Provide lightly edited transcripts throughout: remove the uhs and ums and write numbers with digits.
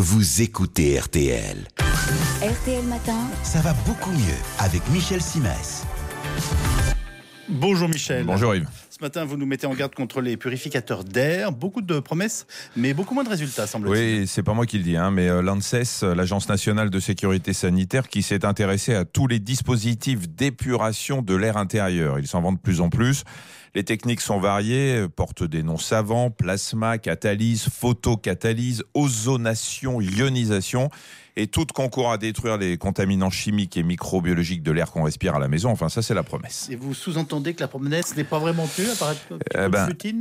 vous écoutez RTL. RTL Matin. Ça va beaucoup mieux avec Michel Simès. Bonjour Michel. Bonjour Yves. Ce matin, vous nous mettez en garde contre les purificateurs d'air. Beaucoup de promesses, mais beaucoup moins de résultats, semble-t-il. Oui, c'est pas moi qui le dis, mais l'ANSES, l'Agence nationale de sécurité sanitaire, qui s'est intéressée à tous les dispositifs d'épuration de l'air intérieur. Ils s'en vendent de plus en plus. Les techniques sont variées, portent des noms savants: plasma, catalyse, photocatalyse, ozonation, ionisation. Et tout concourt à détruire les contaminants chimiques et microbiologiques de l'air qu'on respire à la maison. Enfin, ça, c'est la promesse. Et vous sous-entendez que la promesse n'est pas vraiment tenue, apparaît flutine ?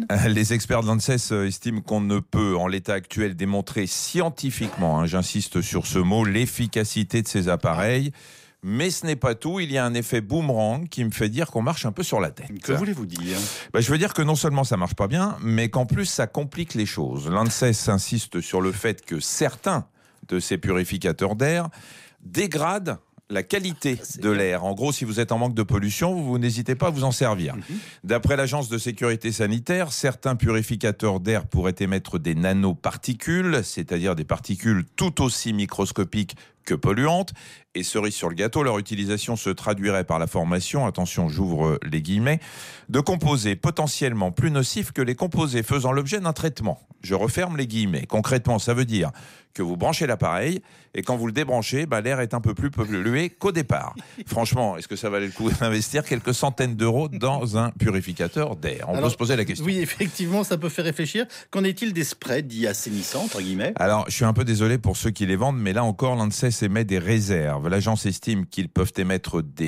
Les experts de l'ANSES estiment qu'on ne peut, en l'état actuel, démontrer scientifiquement, j'insiste sur ce mot, l'efficacité de ces appareils. Mais ce n'est pas tout, il y a un effet boomerang qui me fait dire qu'on marche un peu sur la tête. Que voulez-vous dire ? Je veux dire que non seulement ça marche pas bien, mais qu'en plus ça complique les choses. L'ANSES insiste sur le fait que certains de ces purificateurs d'air dégradent la qualité de l'air. En gros, si vous êtes en manque de pollution, vous n'hésitez pas à vous en servir. D'après l'Agence de sécurité sanitaire, certains purificateurs d'air pourraient émettre des nanoparticules, c'est-à-dire des particules tout aussi microscopiques que polluantes. Et cerise sur le gâteau, leur utilisation se traduirait par la formation, attention, j'ouvre les guillemets, de composés potentiellement plus nocifs que les composés faisant l'objet d'un traitement. Je referme les guillemets. Concrètement, ça veut dire que vous branchez l'appareil et quand vous le débranchez, l'air est un peu plus pollué qu'au départ. Franchement, est-ce que ça valait le coup d'investir quelques centaines d'euros dans un purificateur d'air ? On peut se poser la question. Oui, effectivement, ça peut faire réfléchir. Qu'en est-il des sprays dits assainissants, entre guillemets ? Alors, je suis un peu désolé pour ceux qui les vendent, mais là encore, l'ANSES émet des réserves. L'agence estime qu'ils peuvent émettre des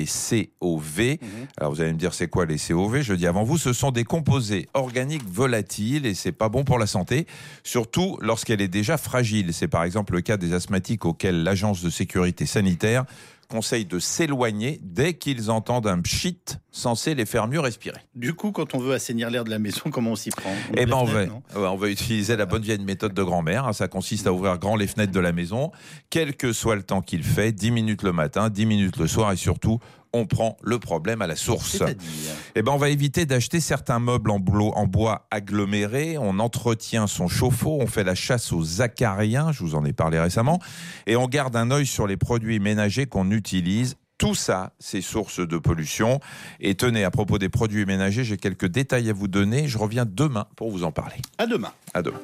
COV. Alors, vous allez me dire, c'est quoi les COV ? Je dis avant vous, ce sont des composés organiques volatiles et c'est pas bon pour la santé, surtout lorsqu'elle est déjà fragile. C'est par exemple le cas des asthmatiques auxquels l'Agence de sécurité sanitaire conseille de s'éloigner dès qu'ils entendent un pchit censé les faire mieux respirer. Du coup, quand on veut assainir l'air de la maison, comment on s'y prend ? On va utiliser la bonne vieille méthode de grand-mère. Ça consiste à ouvrir grand les fenêtres de la maison, quel que soit le temps qu'il fait, 10 minutes le matin, 10 minutes le soir et surtout, on prend le problème à la source. C'est-à-dire ? On va éviter d'acheter certains meubles en bois agglomérés, on entretient son chauffe-eau, on fait la chasse aux acariens, je vous en ai parlé récemment, et on garde un œil sur les produits ménagers qu'on utilise. Tout ça, c'est source de pollution. Et tenez, à propos des produits ménagers, j'ai quelques détails à vous donner. Je reviens demain pour vous en parler. À demain. À demain.